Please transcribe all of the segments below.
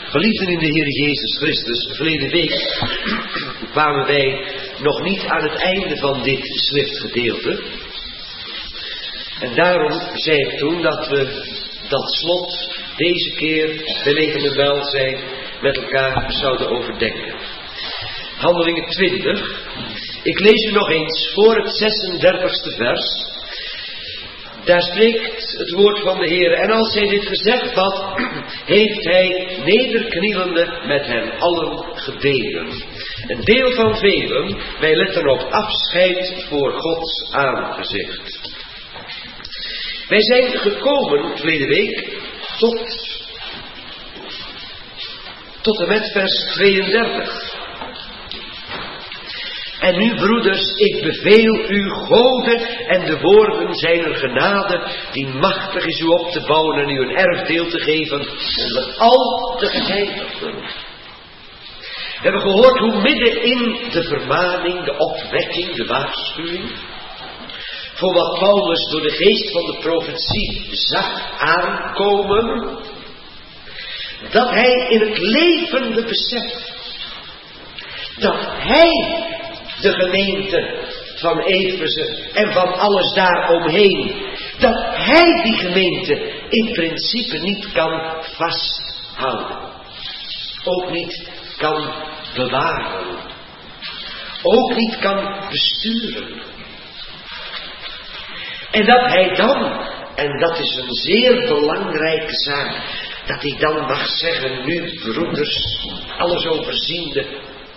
Geliefden in de Heer Jezus Christus, verleden week kwamen wij nog niet aan het einde van dit schriftgedeelte. En daarom zei ik toen dat we dat slot deze keer bij levende welzijn met elkaar zouden overdenken. Handelingen 20. Ik lees u nog eens voor het 36e vers. Daar spreekt het woord van de Heer. En als hij dit gezegd had, heeft hij nederknielende met hen allen gebeden. Een deel van velen, wij letten op afscheid voor Gods aangezicht. Wij zijn gekomen, verleden week, tot en met vers 32. En nu, broeders, ik beveel u Gode en de woorden zijner genade, die machtig is u op te bouwen en u een erfdeel te geven onder al de geheiligden. We hebben gehoord hoe midden in de vermaning, de opwekking, de waarschuwing, voor wat Paulus door de geest van de profetie zag aankomen, dat hij in het levende besef, dat hij de gemeente van Efeze en van alles daaromheen, dat hij die gemeente in principe niet kan vasthouden. Ook niet kan bewaren. Ook niet kan besturen. En dat hij dan, en dat is een zeer belangrijke zaak, dat hij dan mag zeggen, nu broeders, alles overziende.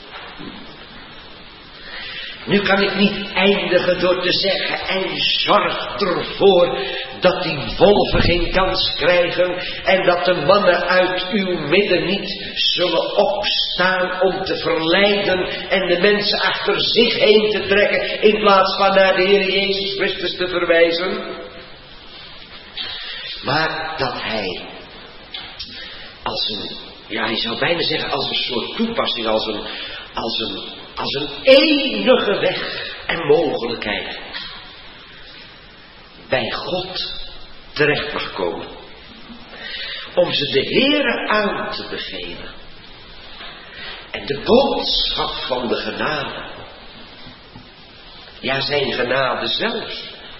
Nu kan ik niet eindigen door te zeggen, en zorg ervoor dat die wolven geen kans krijgen en dat de mannen uit uw midden niet zullen opstaan om te verleiden en de mensen achter zich heen te trekken in plaats van naar de Heer Jezus Christus te verwijzen. Maar dat hij als een, je zou bijna zeggen als een soort toepassing, als een enige weg en mogelijkheid bij God terecht mag komen. Om ze de Heere aan te bevelen. En de boodschap van de genade. Ja, zijn genade zelf.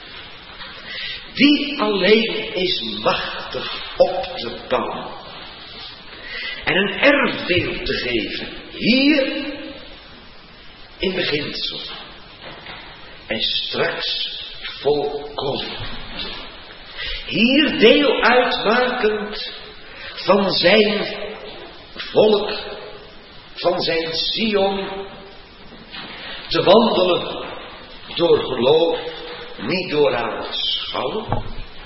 Die alleen is machtig op te bouwen. En een erfdeel te geven. Hier in beginsel. En straks volkomen. Hier deel uitmakend van zijn volk, van zijn Sion, te wandelen door geloof, niet door aanschouwen.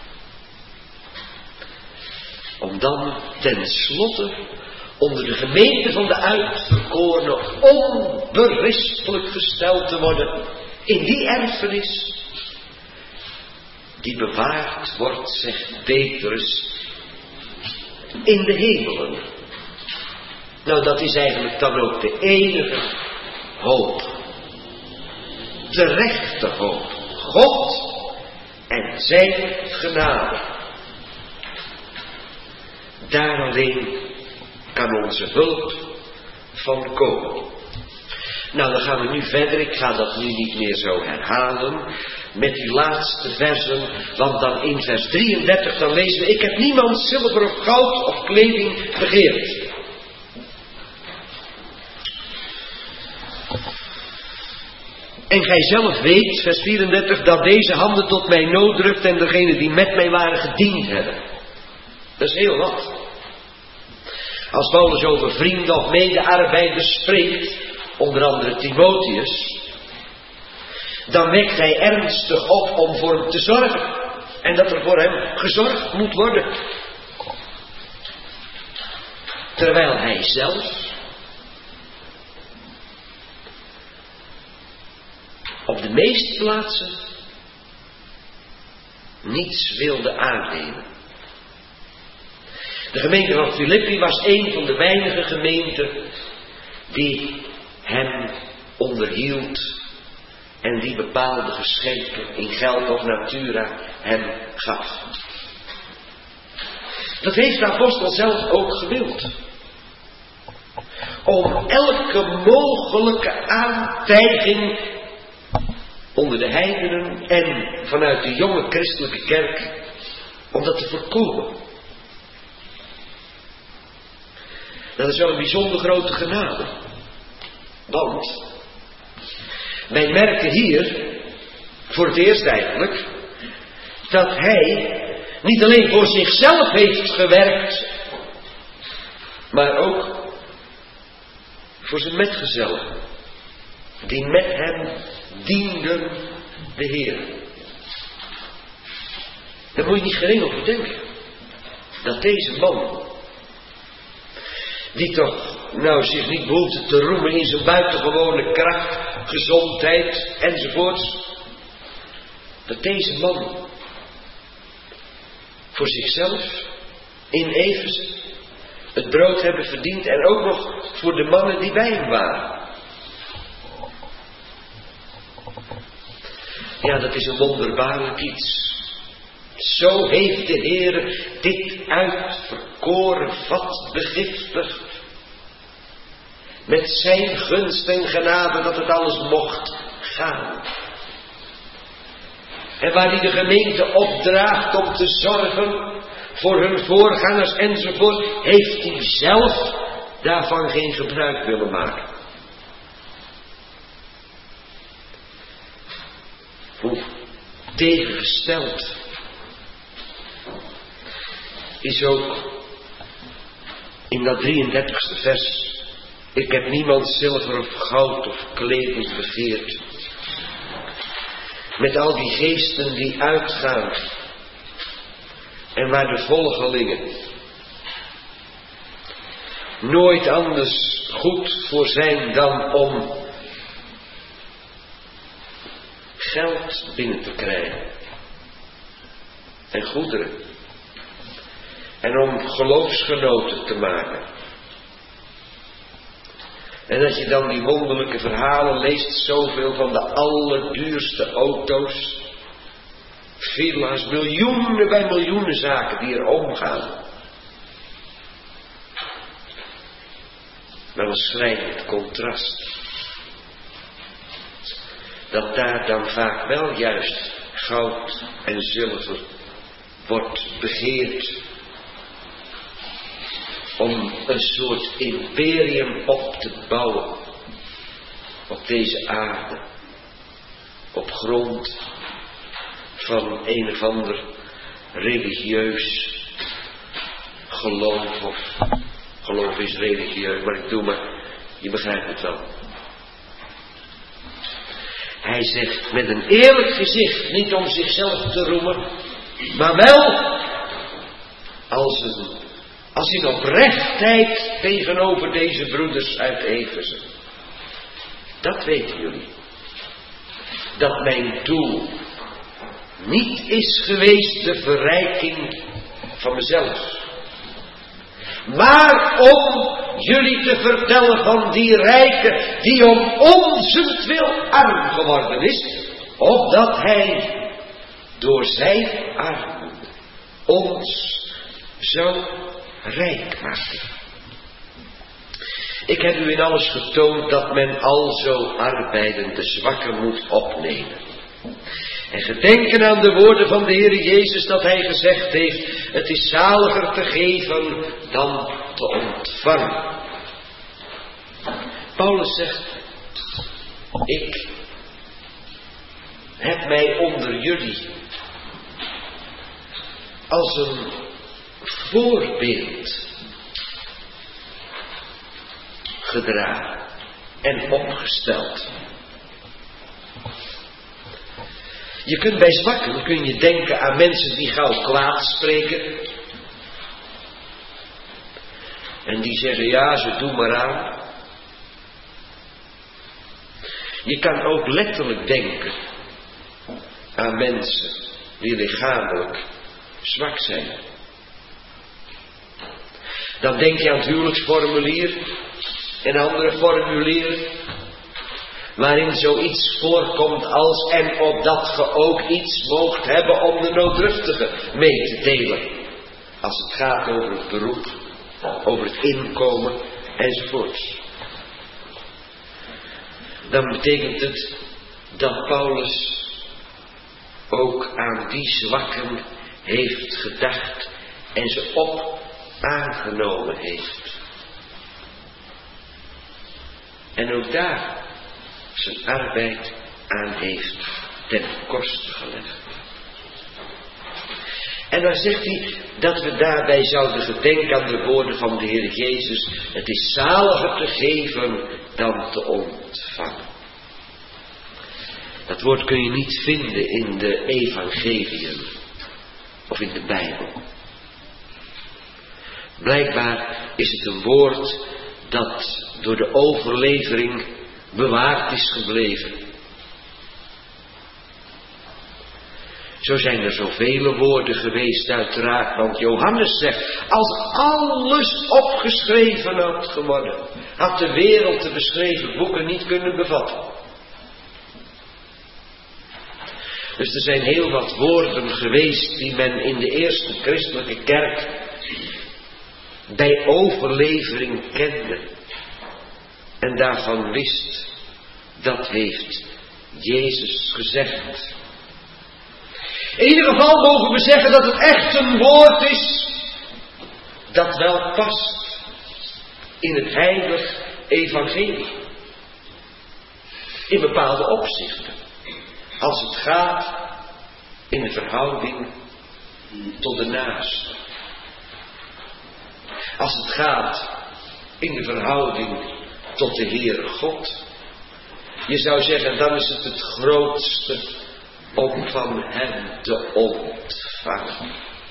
Om dan tenslotte onder de gemeente van de uitverkorenen onberispelijk gesteld te worden in die erfenis die bewaard wordt, zegt Petrus, in de hemelen. Nou, dat is eigenlijk dan ook de enige hoop. De rechte hoop. God en zijn genade. Daar alleen kan onze hulp van komen. Nou, dan gaan we nu verder. Ik ga dat nu niet meer zo herhalen. Met die laatste versen. Want dan in vers 33 dan lezen we. Ik heb niemand zilver of goud of kleding begeerd. En gij zelf weet, vers 34, dat deze handen tot mij nood drukt en degenen die met mij waren gediend hebben. Dat is heel wat. Als Paulus over vrienden of medearbeiders spreekt, onder andere Timotheus, dan wekt hij ernstig op om voor hem te zorgen. En dat er voor hem gezorgd moet worden. Terwijl hij zelf op de meeste plaatsen niets wilde aannemen. De gemeente van Filippi was een van de weinige gemeenten die hem onderhield en die bepaalde geschenken in geld of natura hem gaf. Dat heeft de apostel zelf ook gewild. om elke mogelijke aantijging onder de heidenen en vanuit de jonge christelijke kerk, om dat te voorkomen. Dat is wel een bijzonder grote genade. Want wij merken hier, voor het eerst eigenlijk, dat hij niet alleen voor zichzelf heeft gewerkt, maar ook voor zijn metgezellen, die met hem dienden de Heer. Daar moet je niet gering over denken. Dat deze man, die toch zich niet behoefde te roemen in zijn buitengewone kracht, gezondheid enzovoorts, dat deze man voor zichzelf in Efeze het brood hebben verdiend en ook nog voor de mannen die bij hem waren. Ja, dat is een wonderbaarlijk iets. Zo heeft de Heer dit uitverkoren vat begiftigd. Met zijn gunst en genade dat het alles mocht gaan. En waar hij de gemeente opdraagt om te zorgen voor hun voorgangers enzovoort, heeft hij zelf daarvan geen gebruik willen maken. Hoe tegengesteld is ook in dat 33ste vers. Ik heb niemand zilver of goud of kleding begeerd. Met al die geesten die uitgaan. En waar de volgelingen nooit anders goed voor zijn dan om geld binnen te krijgen. En goederen. En om geloofsgenoten te maken. En dat je dan die wonderlijke verhalen leest, zoveel van de allerduurste auto's, villa's, miljoenen bij miljoenen zaken die er omgaan. Wel een schrijnend contrast. Dat daar dan vaak wel juist goud en zilver wordt begeerd. Om een soort imperium op te bouwen. Op deze aarde. Op grond van een of ander religieus geloof. Of geloof is religieus, maar ik doe maar. Je begrijpt het wel. Hij zegt met een eerlijk gezicht, niet om zichzelf te roemen, maar wel als in oprechtheid tegenover deze broeders uit Efeze. Dat weten jullie. Dat mijn doel niet is geweest de verrijking van mezelf. Maar om jullie te vertellen van die rijke die om onzentwil arm geworden is. Opdat hij door zijn armoede ons zou rijk maken. Ik heb u in alles getoond dat men alzo arbeidend de zwakken moet opnemen. En gedenken aan de woorden van de Heer Jezus dat hij gezegd heeft, het is zaliger te geven dan te ontvangen. Paulus zegt, ik heb mij onder jullie als een voorbeeld gedragen en opgesteld. Je kunt bij zwakken denken aan mensen die gauw kwaad spreken. En die zeggen, ja, ze doen maar aan. Je kan ook letterlijk denken aan mensen die lichamelijk zwak zijn. Dan denk je aan het huwelijksformulier en andere formulieren waarin zoiets voorkomt als en opdat ge ook iets moogt hebben om de nooddruftige mee te delen. Als het gaat over het beroep, over het inkomen enzovoorts. Dan betekent het dat Paulus ook aan die zwakken heeft gedacht en ze op aangenomen heeft. En ook daar zijn arbeid aan heeft ten koste gelegd. En dan zegt hij dat we daarbij zouden gedenken aan de woorden van de Heer Jezus. Het is zaliger te geven dan te ontvangen. Dat woord kun je niet vinden in de evangeliën of in de Bijbel. Blijkbaar is het een woord dat door de overlevering bewaard is gebleven. Zo zijn er zoveel woorden geweest uiteraard, want Johannes zegt, als alles opgeschreven had geworden, had de wereld de beschreven boeken niet kunnen bevatten. Dus er zijn heel wat woorden geweest die men in de eerste christelijke kerk bij overlevering kende. En daarvan wist, dat heeft Jezus gezegd. In ieder geval mogen we zeggen dat het echt een woord is dat wel past in het heilig evangelie. In bepaalde opzichten. Als het gaat in de verhouding tot de naaste. Als het gaat in de verhouding tot de Heere God. Je zou zeggen, dan is het het grootste om van hem te ontvangen.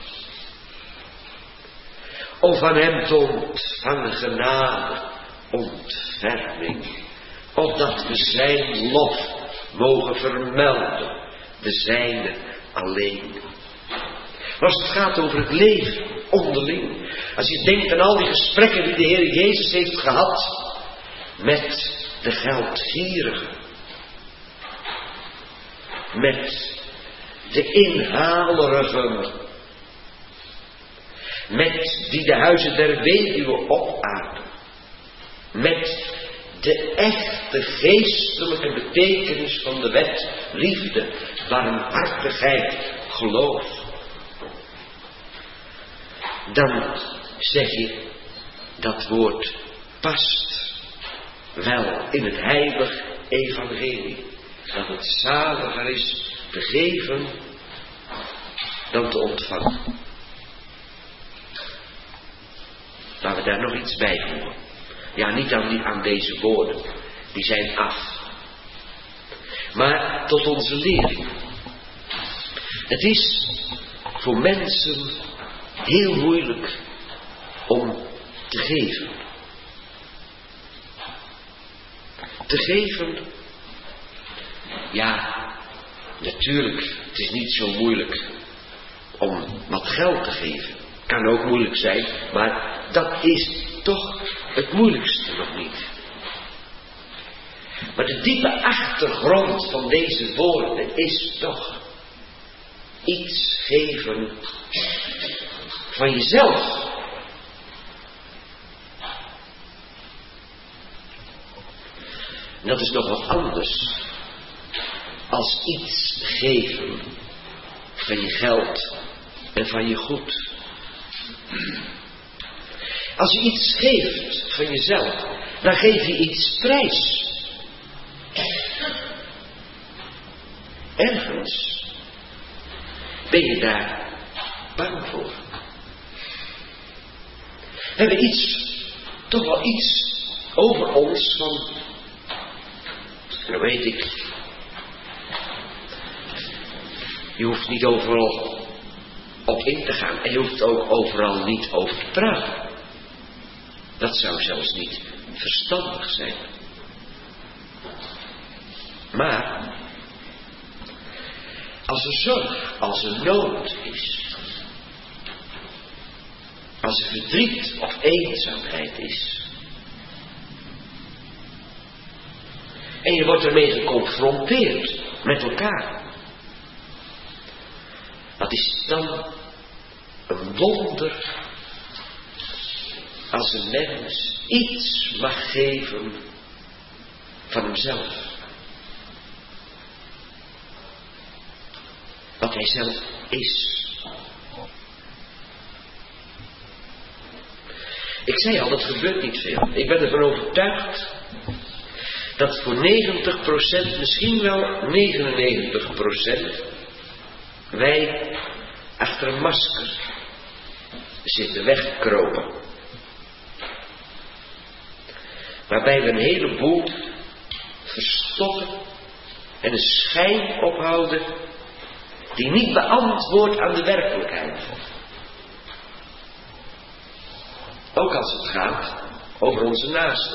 Om van hem te ontvangen genade, ontferming. Opdat we zijn lof mogen vermelden, de zijne alleen. Maar als het gaat over het leven onderling. Als je denkt aan al die gesprekken die de Heer Jezus heeft gehad met de geldgierigen. Met de inhalerigen. Met die de huizen der weduwe opaten. Met de echte geestelijke betekenis van de wet. Liefde, barmhartigheid, geloof. Dan zeg je, dat woord past wel in het heilig evangelie. Dat het zaliger is te geven dan te ontvangen. Laten we daar nog iets bij voegen. Ja, niet aan deze woorden. Die zijn af. Maar tot onze lering. Het is voor mensen heel moeilijk om te geven. Te geven. Ja, natuurlijk, het is niet zo moeilijk om wat geld te geven. Kan ook moeilijk zijn, maar dat is toch het moeilijkste nog niet. Maar de diepe achtergrond van deze woorden is toch iets geven van jezelf. En dat is nog wat anders als iets geven van je geld en van je goed. Als je iets geeft van jezelf, dan geef je iets prijs. Ergens ben je daar bang voor. We hebben toch wel iets over ons van, dat weet ik. Je hoeft niet overal op in te gaan. En je hoeft ook overal niet over te praten. Dat zou zelfs niet verstandig zijn. Maar als er zorg, als er nood is, als er verdriet of eenzaamheid is, en je wordt ermee geconfronteerd met elkaar, wat is dan een wonder als een mens iets mag geven van hemzelf. Wat hij zelf is. Ik zei al, dat gebeurt niet veel. Ik ben ervan overtuigd dat voor 90%, misschien wel 99%, wij achter een masker zitten wegkropen. Waarbij we een heleboel verstoppen en een schijn ophouden die niet beantwoordt aan de werkelijkheid. Ook als het gaat over onze naasten.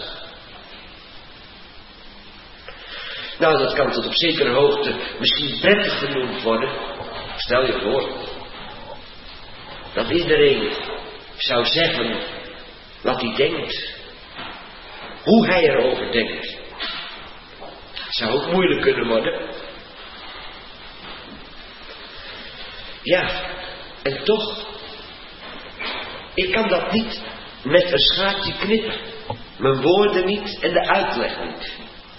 Nou, dat kan tot op zekere hoogte misschien prettig genoemd worden. Stel je voor dat iedereen zou zeggen wat hij denkt. Hoe hij erover denkt. Zou ook moeilijk kunnen worden. Ja, en toch, ik kan dat niet met een schaartje knippen. Mijn woorden niet en de uitleg niet.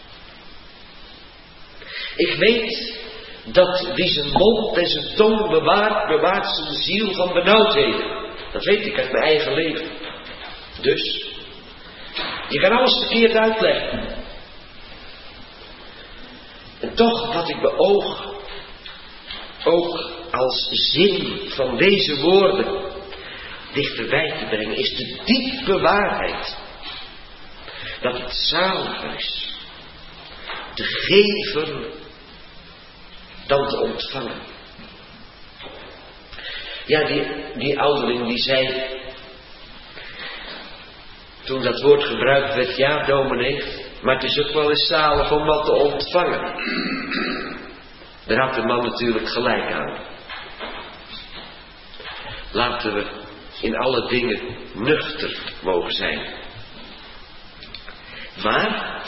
Ik weet dat wie zijn mond en zijn tong bewaart, bewaart zijn ziel van benauwdheden. Dat weet ik uit mijn eigen leven. Dus, je kan alles verkeerd uitleggen. En toch wat ik beoog, ook als zin van deze woorden dichterbij te brengen, is de diepe waarheid. Dat het zaliger is te geven dan te ontvangen. Ja, die ouderling die zei, toen dat woord gebruikt werd, ja dominee, maar het is ook wel eens zalig om wat te ontvangen. Daar had de man natuurlijk gelijk aan. Laten we in alle dingen nuchter mogen zijn. Maar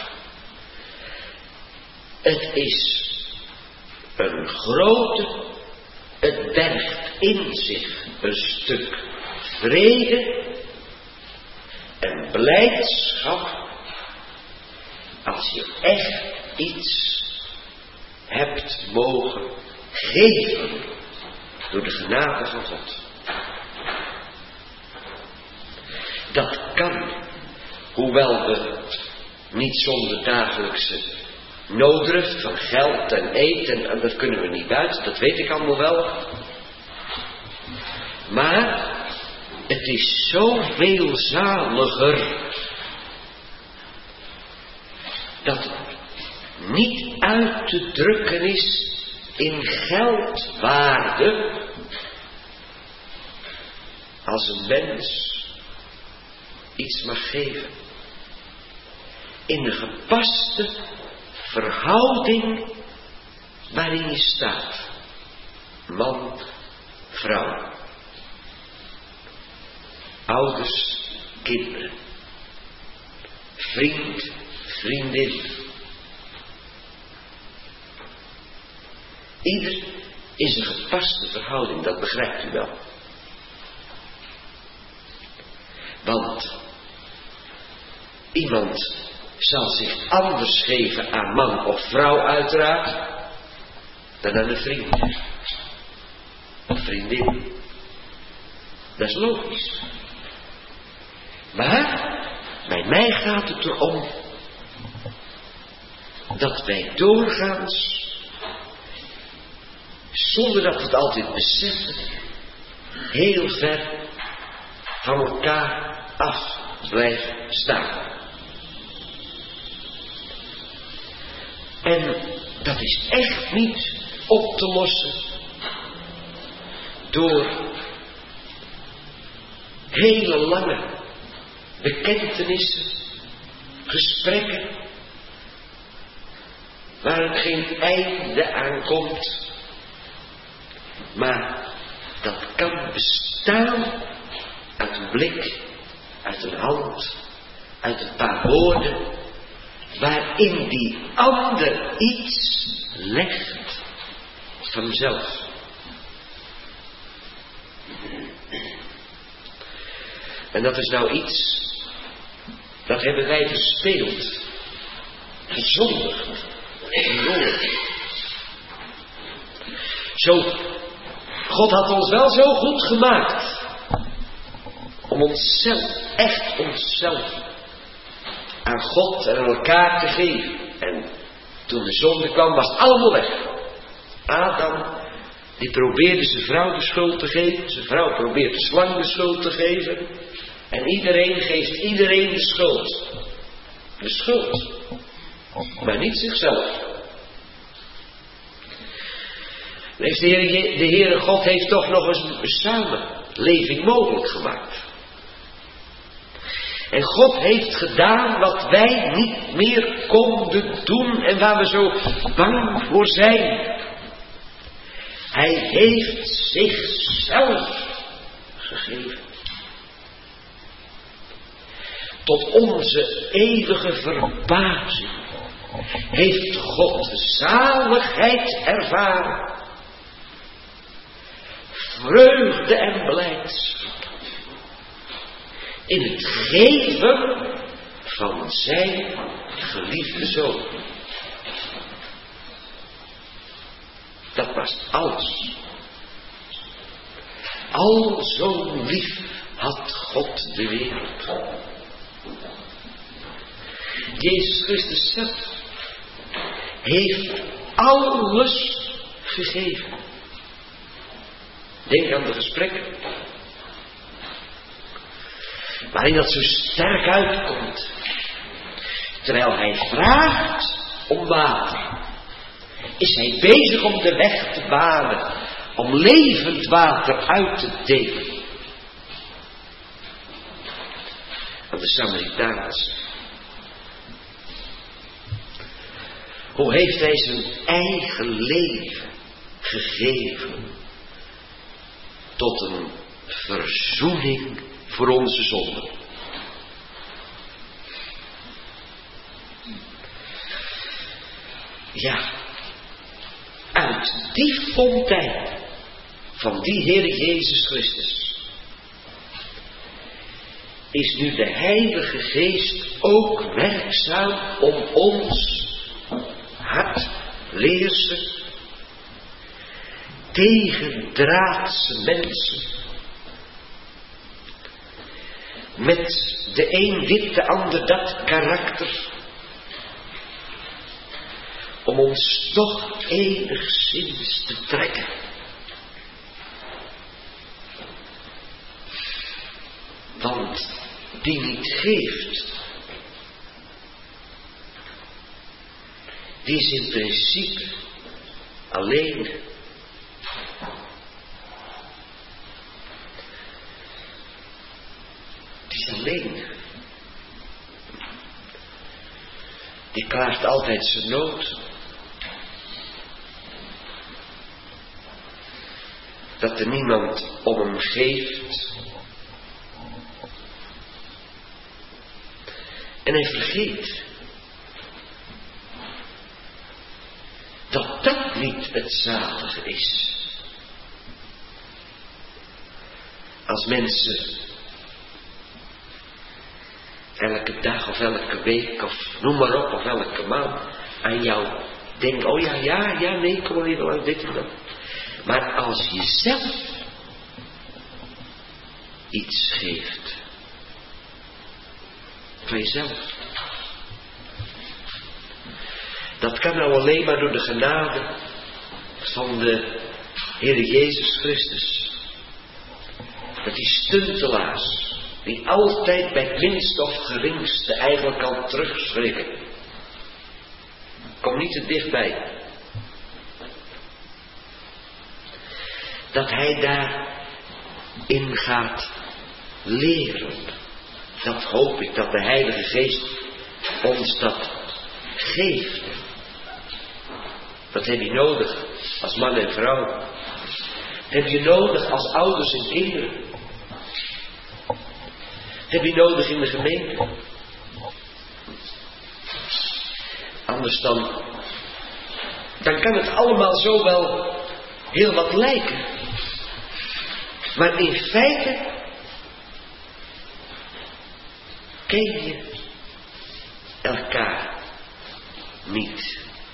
het is een grote, het bergt in zich een stuk vrede en blijdschap als je echt iets hebt mogen geven door de genade van God. Dat kan, hoewel we niet zonder dagelijkse nooddruft van geld en eten, en dat kunnen we niet buiten, dat weet ik allemaal wel. Maar het is zoveel zaliger dat het niet uit te drukken is in geldwaarde als een mens iets mag geven. In de gepaste verhouding waarin je staat. Man, vrouw. Ouders, kinderen. Vriend, vriendin. Ieder is een gepaste verhouding, dat begrijpt u wel. Want iemand zal zich anders geven aan man of vrouw uiteraard dan aan een vriend of vriendin. Dat is logisch. Maar bij mij gaat het erom dat wij doorgaans, zonder dat we het altijd beseffen, heel ver van elkaar af blijven staan. En dat is echt niet op te lossen door hele lange bekentenissen, gesprekken, waar het geen einde aan komt. Maar dat kan bestaan uit een blik, uit een hand, uit een paar woorden, waarin die ander iets legt van hemzelf. En dat is nou iets, dat hebben wij verspeeld, gezondigd, verloren. God had ons wel zo goed gemaakt om onszelf, echt onszelf, aan God en aan elkaar te geven. En toen de zonde kwam, was het allemaal weg. Adam, die probeerde zijn vrouw de schuld te geven. Zijn vrouw probeert de slang de schuld te geven. En iedereen geeft iedereen de schuld. De schuld. Maar niet zichzelf. De Heere God heeft toch nog eens een samenleving mogelijk gemaakt. En God heeft gedaan wat wij niet meer konden doen en waar we zo bang voor zijn. Hij heeft zichzelf gegeven. Tot onze eeuwige verbazing heeft God zaligheid ervaren. Vreugde en blijdschap. In het geven van zijn geliefde zoon. Dat was alles. Al zo lief had God de wereld. Jezus Christus zelf heeft alles gegeven. Denk aan de gesprekken waarin dat zo sterk uitkomt. Terwijl hij vraagt om water, is hij bezig om de weg te banen, om levend water uit te delen. Aan de Samaritaanse. Hoe heeft hij zijn eigen leven gegeven tot een verzoening voor onze zonden. Ja, uit die fontein van die Heer Jezus Christus is nu de Heilige Geest ook werkzaam om ons hartleerse, tegendraadse mensen met de een dit, de ander dat karakter, om ons toch enigszins te trekken. Want die niet geeft, die is in principe alleen. Die is alleen. Die klaagt altijd zijn nood. Dat er niemand om hem geeft. En hij vergeet dat dat niet het zalige is. Als mensen elke dag of elke week of noem maar op of elke maand aan jou denken, oh ja, nee, kom maar even lang dit en dat. Maar als je zelf iets geeft van jezelf, dat kan nou alleen maar door de genade van de Heer Jezus Christus. Dat die stuntelaars, die altijd bij het minste of geringste eigenlijk kan terugschrikken. Kom niet te dichtbij. Dat hij daarin gaat leren. Dat hoop ik, dat de Heilige Geest ons dat geeft. Dat heb je nodig als man en vrouw. Dat heb je nodig als ouders en kinderen. Dat heb je nodig in de gemeente. Anders dan kan het allemaal zo wel heel wat lijken. Maar in feite ken je elkaar niet.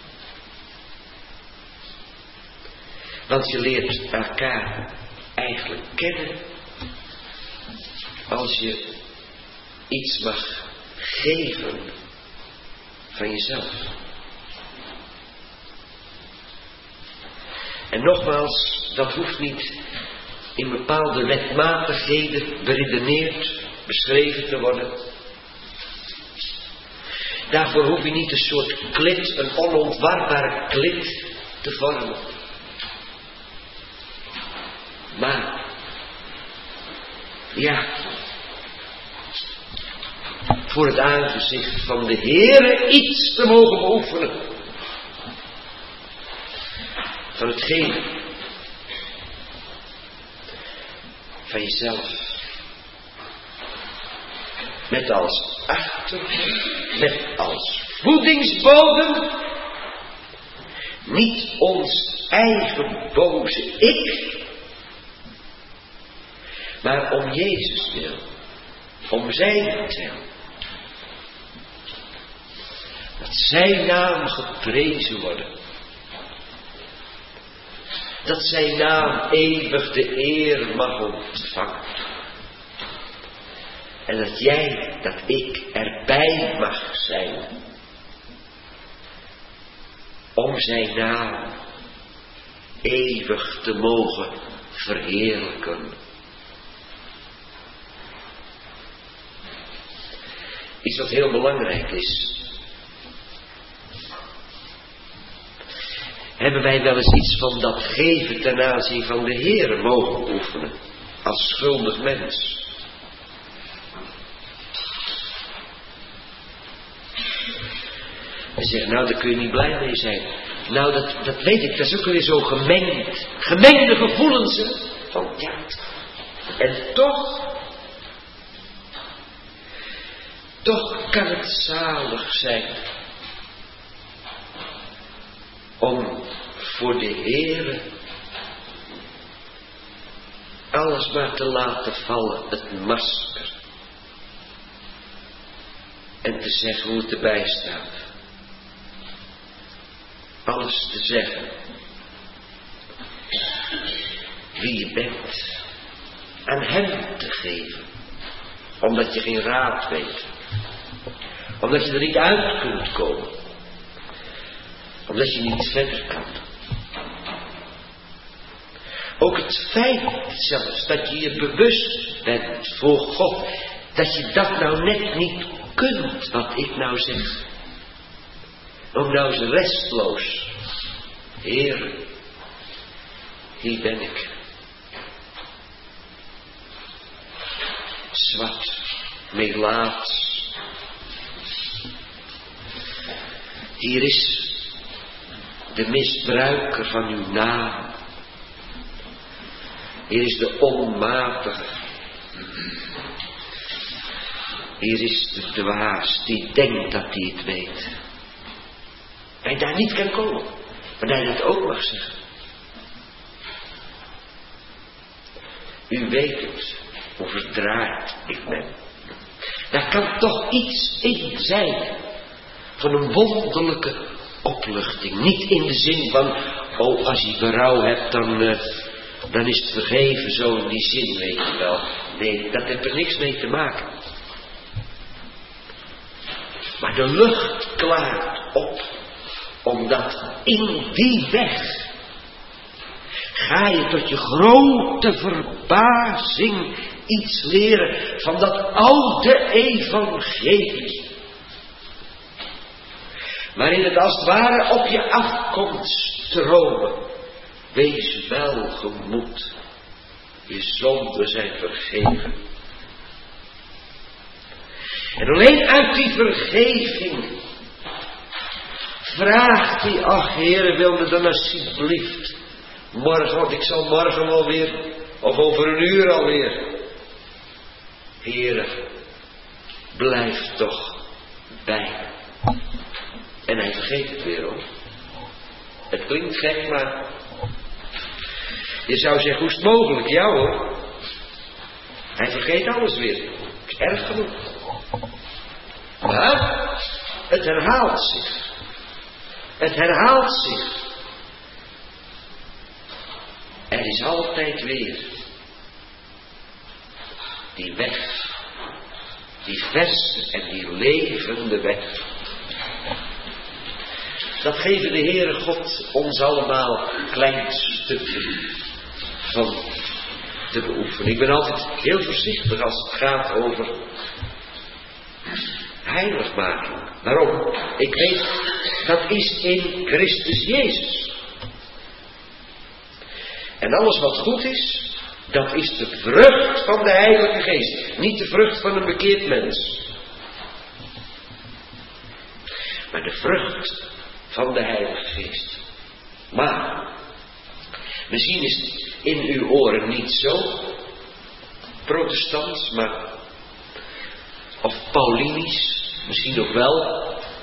Want je leert elkaar eigenlijk kennen als je iets mag geven van jezelf. En nogmaals, dat hoeft niet in bepaalde wetmatigheden beredeneerd, beschreven te worden. Daarvoor hoef je niet een soort klit, een onontwarbare klit te vormen. Maar, ja, voor het aangezicht van de Heere iets te mogen beoefenen. Van hetgeen van jezelf. Met als achtergrond, met als voedingsbodem, niet ons eigen boze ik, maar om Jezus wil, om zijn wil. Dat zijn naam geprezen worden. Dat zijn naam eeuwig de eer mag ontvangen. En dat jij, dat ik erbij mag zijn. Om zijn naam eeuwig te mogen verheerlijken. Iets wat heel belangrijk is. Hebben wij wel eens iets van dat geven ten aanzien van de Heere mogen oefenen. Als schuldig mens. En zeggen, nou daar kun je niet blij mee zijn. Nou dat weet ik, dat is ook weer zo gemengd. Gemengde gevoelens. Hè? Van ja. En toch kan het zalig zijn. Om voor de Heere alles maar te laten vallen, het masker. En te zeggen hoe het erbij staat. Alles te zeggen. Wie je bent. Aan hem te geven. Omdat je geen raad weet. Omdat je er niet uit kunt komen. Omdat je niet verder kan. Ook het feit zelfs dat je je bewust bent voor God. Dat je dat nou net niet kunt wat ik nou zeg. Om nou eens restloos. Heer, hier ben ik. Zwart, melaats. Hier is de misbruiker van uw naam. Hier is de onmatige. Hier is de dwaas die denkt dat hij het weet. En daar niet kan komen. Maar dat hij dat ook mag zeggen. U weet het. Hoe verdraaid ik ben. Daar kan toch iets in zijn. Van een wonderlijke opluchting. Niet in de zin van, oh als je berouw hebt dan is het vergeven, zo in die zin, weet je wel. Nee, dat heeft er niks mee te maken. Maar de lucht klaart op. Omdat in die weg ga je tot je grote verbazing iets leren van dat oude evangelie. Waarin het als het ware op je afkomt stromen. Wees welgemoed. Je zonden zijn vergeven. En alleen uit die vergeving vraagt hij, ach Heere, wil me dan alsjeblieft morgen, want ik zal morgen wel weer, of over een uur alweer. Heere, blijf toch bij. En hij vergeet het weer hoor. Het klinkt gek, maar je zou zeggen, hoe is het mogelijk? Ja hoor. Hij vergeet alles weer. Het is erg genoeg. Maar het herhaalt zich. Het herhaalt zich. Er is altijd weer die weg. Die verse en die levende weg. Dat geven de Heere God ons allemaal klein stukje van te beoefenen. Ik ben altijd heel voorzichtig als het gaat over heiligmaking. Waarom? Ik weet, dat is in Christus Jezus. En alles wat goed is, dat is de vrucht van de Heilige Geest. Niet de vrucht van een bekeerd mens. Maar de vrucht van de Heilige Geest. Maar, misschien is het in uw oren niet zo protestants, maar of Paulinisch, misschien ook wel.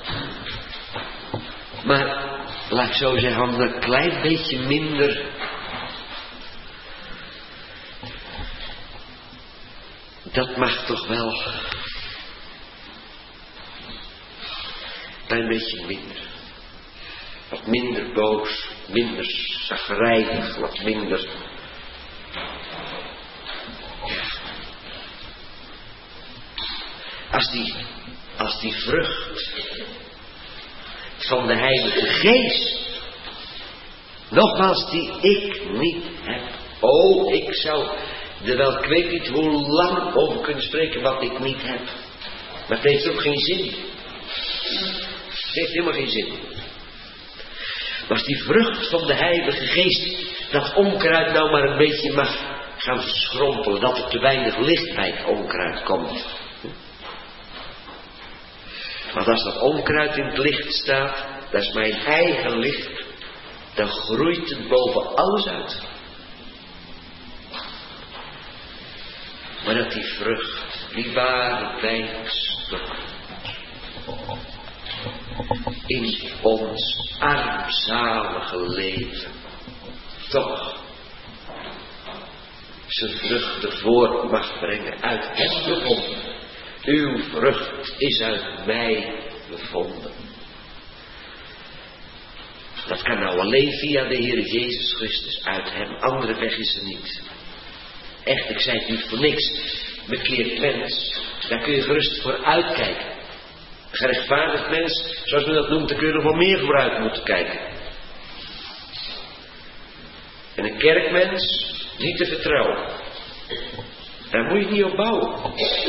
Maar, laat ik zo zeggen, een klein beetje minder. Dat mag toch wel. Een klein beetje minder. Wat minder boos, minder chagrijnig, wat minder. Ja. Als die vrucht van de Heilige Geest, nogmaals, die ik niet heb. Oh, ik zou er wel, ik weet niet hoe lang over kunnen spreken wat ik niet heb. Maar het heeft ook geen zin. Het heeft helemaal geen zin. Maar als die vrucht van de Heilige Geest, dat onkruid nou maar een beetje mag gaan verschrompelen, dat er te weinig licht bij het onkruid komt. Want als dat onkruid in het licht staat, dat is mijn eigen licht, dan groeit het boven alles uit. Maar dat die vrucht, die ware wijnstok, in ons armzalige leven toch zijn vruchten voort mag brengen uit hem bevonden. Uw vrucht is uit mij bevonden. Dat kan nou alleen via de Heer Jezus Christus, uit hem. Andere weg is er niet. Echt, ik zei het niet voor niks. Bekeerd mens, daar kun je gerust voor uitkijken. Gerechtvaardigd mens, zoals men dat noemt, daar kun je nog wel meer vooruit moeten kijken. En een kerkmens, niet te vertrouwen. Daar moet je niet op bouwen.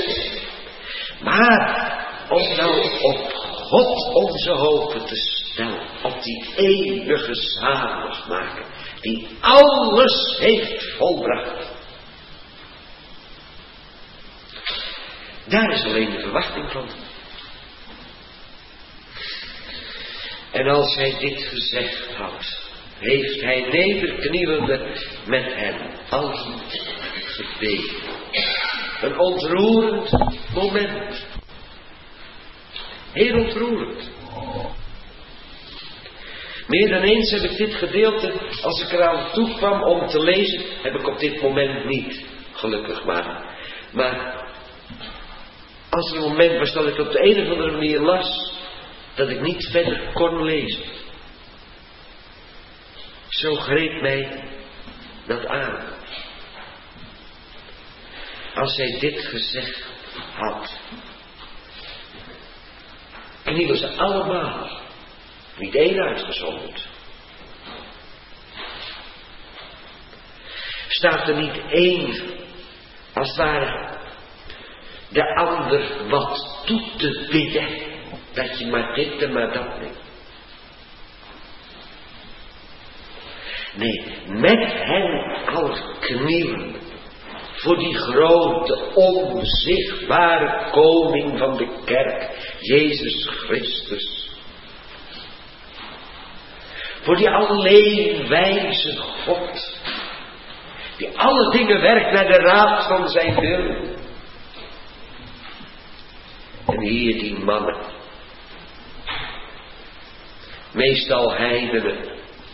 Maar, om nou op God onze hopen te stellen, op die eeuwige zaligmaker, die alles heeft volbracht. Daar is alleen de verwachting van. En als hij dit gezegd had, heeft hij nederknielende met hem allen gebeden. Een ontroerend moment. Heel ontroerend. Meer dan eens heb ik dit gedeelte, als ik eraan toe kwam om te lezen, heb ik op dit moment niet, gelukkig maar. Maar als er een moment was dat ik op de een of andere manier las, dat ik niet verder kon lezen. Zo greep mij dat aan. Als hij dit gezegd had, knielen ze allemaal, niet één uitgezonderd. Staat er niet één, als het ware, de ander wat toe te bidden, dat je maar dit en maar dat neemt. Nee, met hen als knielen voor die grote, onzichtbare koning van de kerk, Jezus Christus. Voor die alleen wijze God, die alle dingen werkt naar de raad van zijn wil. En hier die mannen, meestal heidenen,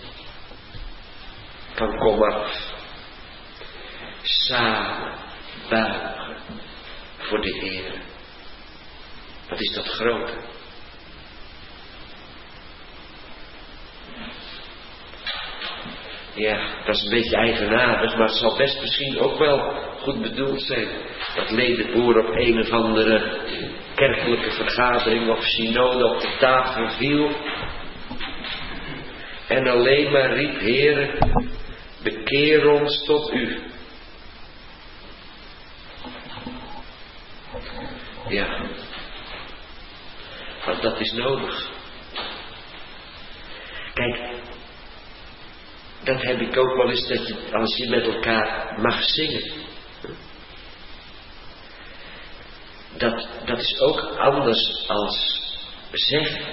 van komaf, samen buigen voor de Heer. Wat is dat grote? Ja, dat is een beetje eigenaardig, maar het zal best misschien ook wel goed bedoeld zijn. Dat ledenboer op een of andere kerkelijke vergadering of synode op de tafel viel. En alleen maar riep: Heere, bekeer ons tot u. Ja, want dat is nodig. Kijk, dat heb ik ook wel eens, dat je, als je met elkaar mag zingen. Dat is ook anders als zeggen.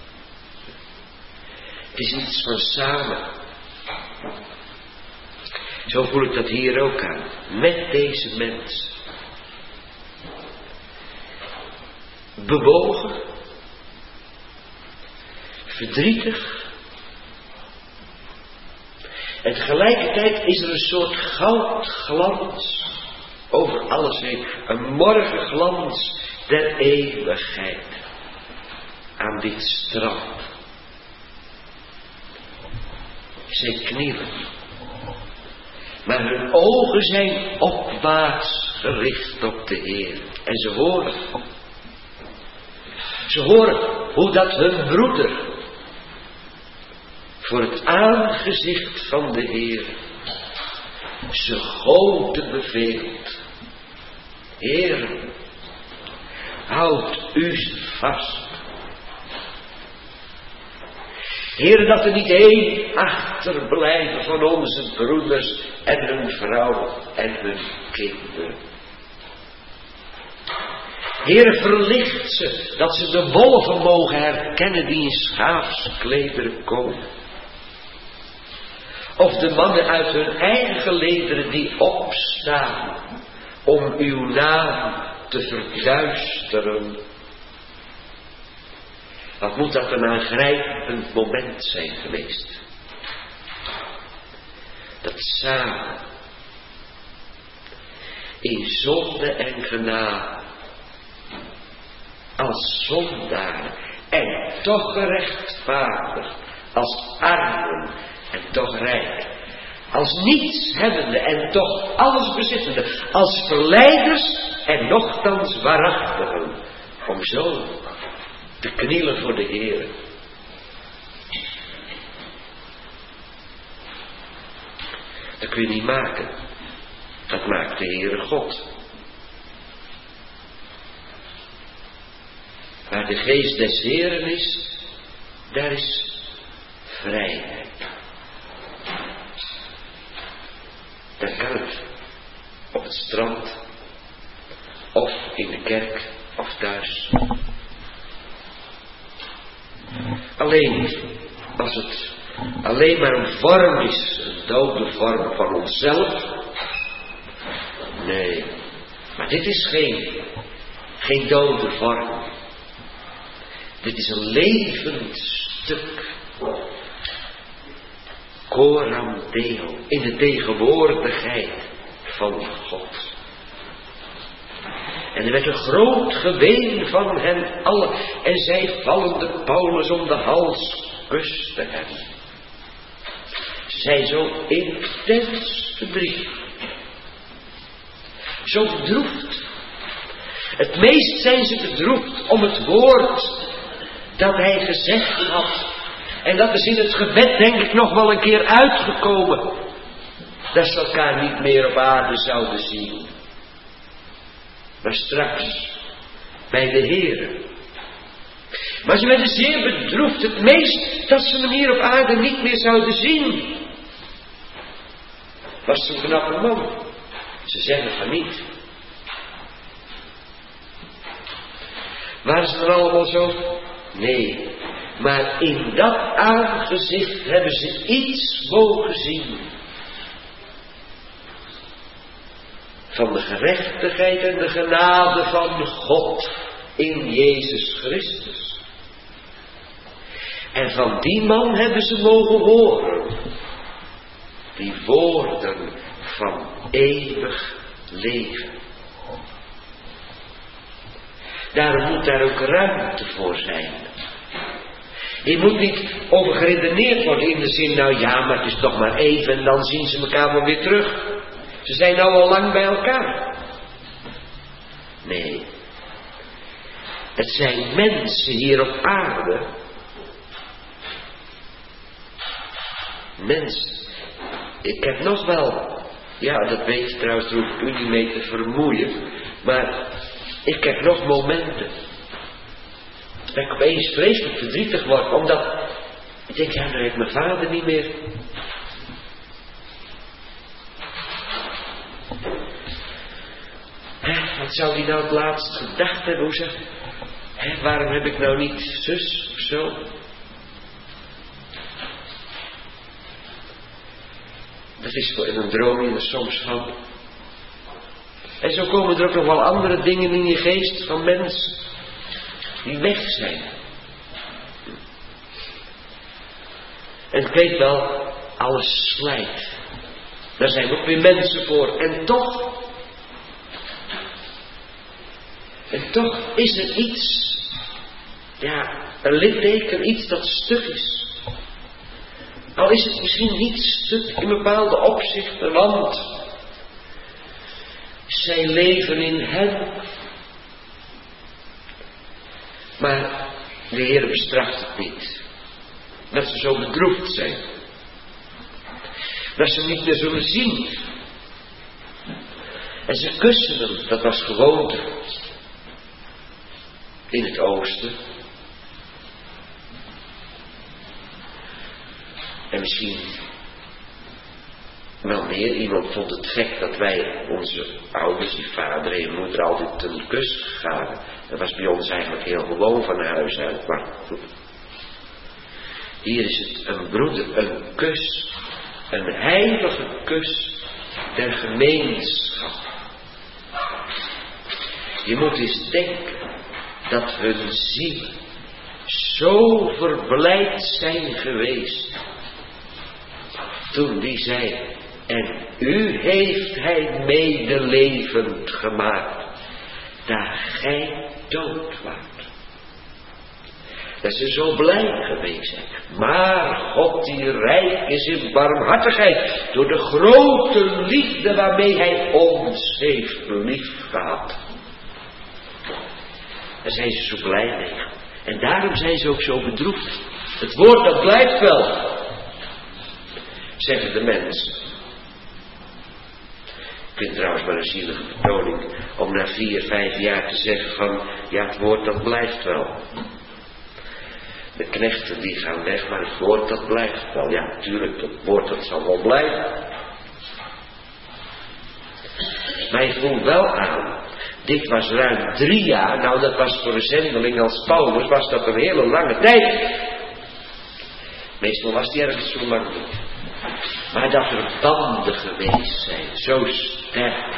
Het is iets van samen. Zo voel ik dat hier ook aan. Met deze mens. Bewogen. Verdrietig. En tegelijkertijd is er een soort goudglans over alles heen. Een morgenglans der eeuwigheid. Aan dit strand. Zij knielen. Maar hun ogen zijn opwaarts gericht op de Heer. En ze horen. Ze horen hoe dat hun broeder voor het aangezicht van de Heer ze grote beveelt. Heer, houd u vast. Heer, dat er niet één achterblijven van onze broeders en hun vrouwen en hun kinderen. Heer, verlicht ze, dat ze de wolven mogen herkennen die in schaapsklederen komen. Of de mannen uit hun eigen lederen die opstaan om uw naam te verduisteren. Wat moet dat een aangrijpend moment zijn geweest. Dat samen in zonde en genade als zondaar en toch gerechtvaardigd, als armen en toch rijk, als nietshebbende en toch alles bezittende, als verleiders en nochtans waarachtigen, om zo te knielen voor de Heer. Dat kun je niet maken. Dat maakt de Heere God. Waar de geest des Heeren is, daar is vrijheid. Daar kan het. Op het strand, of in de kerk, of thuis. Alleen, als het alleen maar een vorm is, een dode vorm van onszelf. Nee, maar dit is geen dode vorm. Dit is een levend stuk. Coram Deo, in de tegenwoordigheid van God. En er werd een groot geween van hen allen. En zij vallende Paulus om de hals kusten hem. Ze zijn zo intens verdrietig. Zo bedroefd. Het meest zijn ze bedroefd om het woord dat hij gezegd had. En dat is in het gebed denk ik nog wel een keer uitgekomen. Dat ze elkaar niet meer op aarde zouden zien. Maar straks bij de Heere. Maar ze werden zeer bedroefd. Het meest dat ze hem hier op aarde niet meer zouden zien. Was zo'n knappe man. Ze zeggen van niet. Waren ze er allemaal zo? Nee. Maar in dat aangezicht hebben ze iets mogen zien. Van de gerechtigheid en de genade van God in Jezus Christus. En van die man hebben ze mogen horen. Die woorden van eeuwig leven. Daarom moet daar ook ruimte voor zijn. Je moet niet over geredeneerd worden in de zin, nou ja, maar het is toch maar even en dan zien ze elkaar wel weer terug. Ze zijn nou al lang bij elkaar. Nee. Het zijn mensen hier op aarde. Mensen. Ik heb nog wel, ja dat weet je trouwens, daar hoef ik u niet mee te vermoeien. Maar ik heb nog momenten. Dat ik opeens vreselijk verdrietig word. Omdat ik denk, ja, dan heeft mijn vader niet meer. Wat zou hij nou het laatst gedacht hebben? Hoe zeg, waarom heb ik nou niet zus of zo? Dat is voor een droom je er soms van. En zo komen er ook nog wel andere dingen in je geest van mensen die weg zijn. En ik weet wel, alles slijt. Daar zijn ook weer mensen voor. En toch is er iets, ja, een litteken, iets dat stuk is. Al is het misschien niet stuk in bepaalde opzichten, want zij leven in hem. Maar de Heer bestraft het niet. Dat ze zo bedroefd zijn. Dat ze hem niet meer zullen zien. En ze kussen hem, dat was gewoonte. In het oosten. En misschien wel meer. Iemand vond het gek dat wij onze ouders, die vader en moeder, altijd een kus gaven. Dat was bij ons eigenlijk heel gewoon van huis uit. Maar goed. Hier is het een broeder, een kus. Een heilige kus der gemeenschap. Je moet eens denken dat hun zielen zo verblijd zijn geweest. Toen die zei, en u heeft hij medelevend gemaakt, daar gij dood waart. Dat ze zo blij geweest zijn. Maar God die rijk is in barmhartigheid, door de grote liefde waarmee hij ons heeft liefgehad. Daar zijn ze zo blij mee. En daarom zijn ze ook zo bedroefd. Het woord dat blijft wel, zeggen de mensen. Ik vind trouwens maar een zielige vertoning om na 4, 5 jaar te zeggen van, ja, het woord dat blijft wel. De knechten die gaan weg, maar het woord dat blijft wel. Ja, natuurlijk, het woord dat zal wel blijven. Maar je voelt wel aan, dit was ruim 3 jaar, nou dat was voor een zendeling als Paulus, was dat een hele lange tijd. Meestal was die ergens zo lang niet. Maar dat er banden geweest zijn, zo sterk.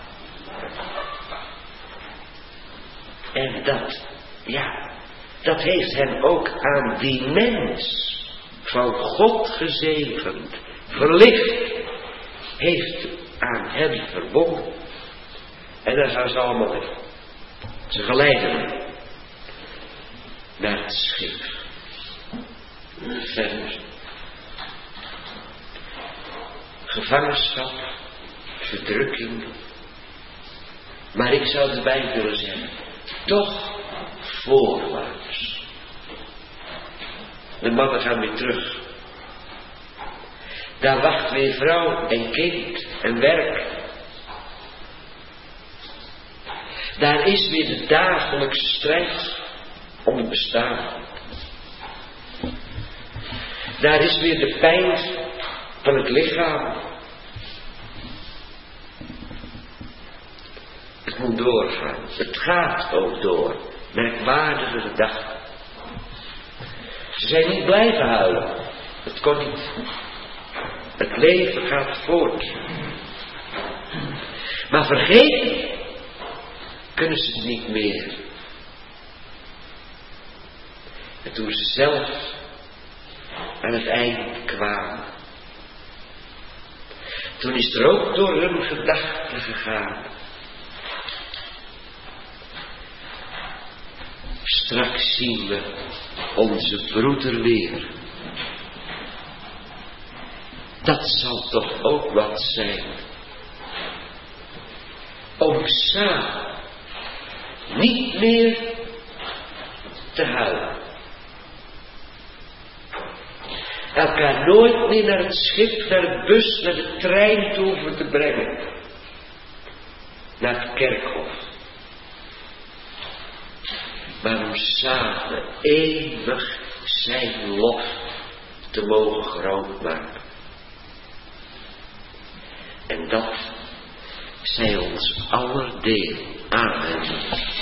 En dat, ja, dat heeft hem ook aan die mens van God gezegend, verlicht, heeft aan hem verbonden. En dan gaan ze allemaal weg. Ze geleiden hem naar het schip. Verder. Gevangenschap, verdrukking. Maar ik zou erbij willen zeggen, toch voorwaarts. De mannen gaan weer terug. Daar wacht weer vrouw en kind en werk. Daar is weer de dagelijkse strijd om het bestaan. Daar is weer de pijn van het lichaam. Het moet doorgaan. Het gaat ook door. Merkwaardige gedachten. Ze zijn niet blijven huilen. Het kon niet. Het leven gaat voort. Maar vergeten kunnen ze het niet meer. En toen ze zelf aan het eind kwamen, toen is er ook door hun gedachten gegaan. Straks zien we onze broeder weer. Dat zal toch ook wat zijn. Om samen niet meer te huilen. Elkaar nooit meer naar het schip, naar de bus, naar de trein toe hoeven te brengen. Naar het kerkhof. Maar om samen eeuwig zijn lof te mogen groot maken. En dat zij ons aller deel. Amen.